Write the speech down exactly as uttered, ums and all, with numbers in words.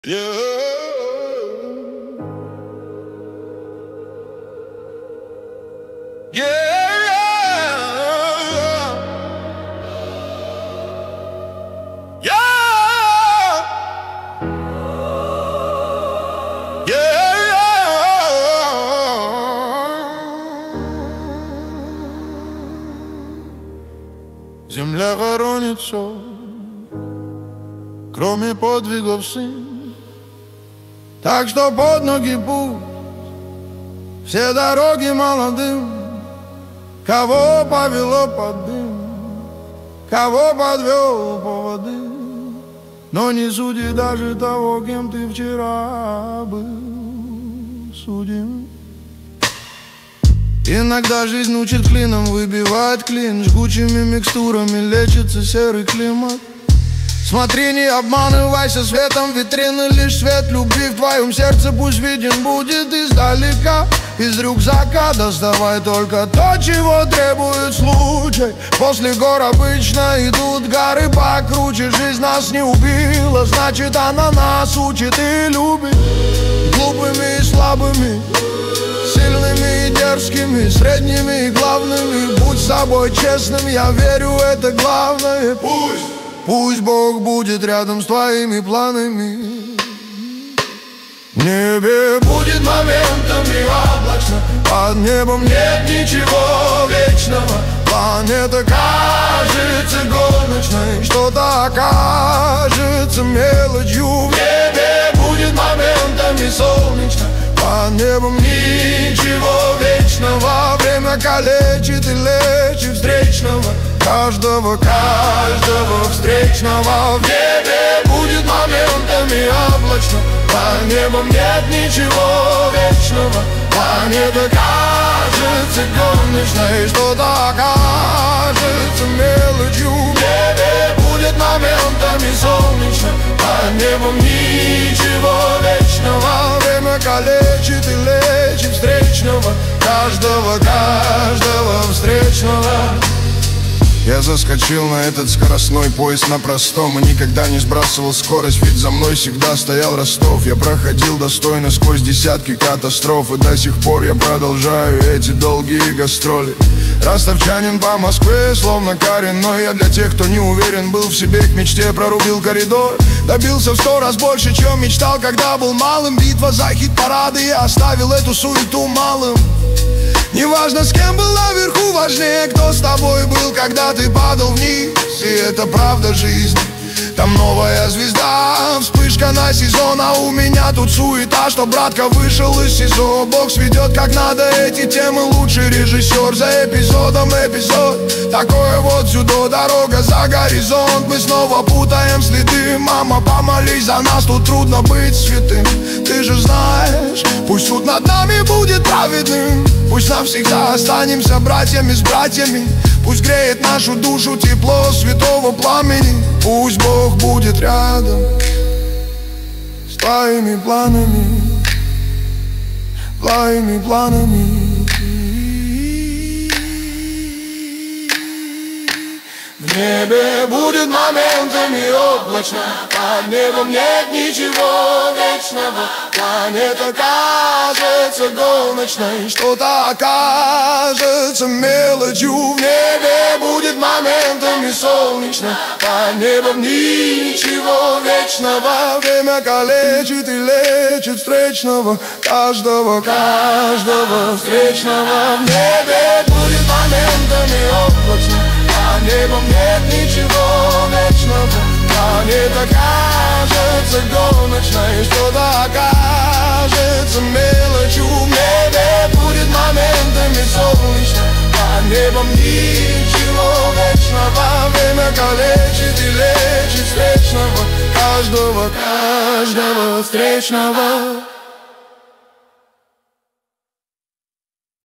Yeah. Yeah. Yeah. Земля хоронит все, кроме подвигов сын. Так что под ноги пусть все дороги молодым. Кого повело под дым, кого подвел поводы, но не суди даже того, кем ты вчера был судим. Иногда жизнь учит клином выбивать клин, жгучими микстурами лечится серый климат. Смотри, не обманывайся светом витрины, лишь свет любви в твоем сердце пусть виден будет издалека. Из рюкзака доставай только то, чего требует случай. После гор обычно идут горы покруче. Жизнь нас не убила, значит она нас учит и любит. Глупыми и слабыми, сильными и дерзкими, средними и главными. Будь собой честным, я верю, это главное. Пусть Пусть Бог будет рядом с твоими планами. В небе будет моментами облачно, под небом нет ничего вечного. Планета кажется гоночной, что-то окажется мелочью. В небе будет моментами солнечно, под небом ничего вечного. Время калечит и лечит встречного, каждого, каждого встречного. В небе будет моментами облачно, по небом нет ничего вечного. Планета кажется гоночной, что-то окажется мелочью. В небе будет моментами солнечно, по небом ничего вечного. Время калечит и лечит встречного, каждого, каждого встречного. Я заскочил на этот скоростной поезд на простом и никогда не сбрасывал скорость, ведь за мной всегда стоял Ростов. Я проходил достойно сквозь десятки катастроф, и до сих пор я продолжаю эти долгие гастроли. Ростовчанин по Москве, словно коренной. Я для тех, кто не уверен был в себе, к мечте прорубил коридор. Добился в сто раз больше, чем мечтал, когда был малым. Битва за хит-парады, я оставил эту суету малым. Неважно, с кем был наверху, важнее, кто с тобой был, когда ты падал вниз. И это правда жизни. Там новая звезда, вспышка на сезон, а у меня тут суета, что братка вышел из СИЗО. Бог сведет как надо эти темы, лучший режиссер за эпизодом эпизод. Такое вот сюда дорога за горизонт, мы снова путаем следы. Мама, помолись за нас, тут трудно быть святым. Ты же знаешь, пусть суд над нами будет праведным. Пусть навсегда останемся братьями с братьями. Пусть греет нашу душу тепло святого пламени. Пусть Бог будет рядом с твоими планами, твоими планами. В небе будет моментами облачно, под небом нет ничего вечного. Планета кажется гоночной, что-то окажется мелочью. В небе будет моментами солнечно, под небом ничего вечного. Время калечит и лечит встречного, каждого, каждого встречного. В небе будет моментами облачно, под небом нет ничего вечного. Планета кажется гоночной, что-то окажется мелочью. В небе будет моментами солнечно, под небом ничего вечного. Время калечит и лечит встречного, каждого, каждого встречного.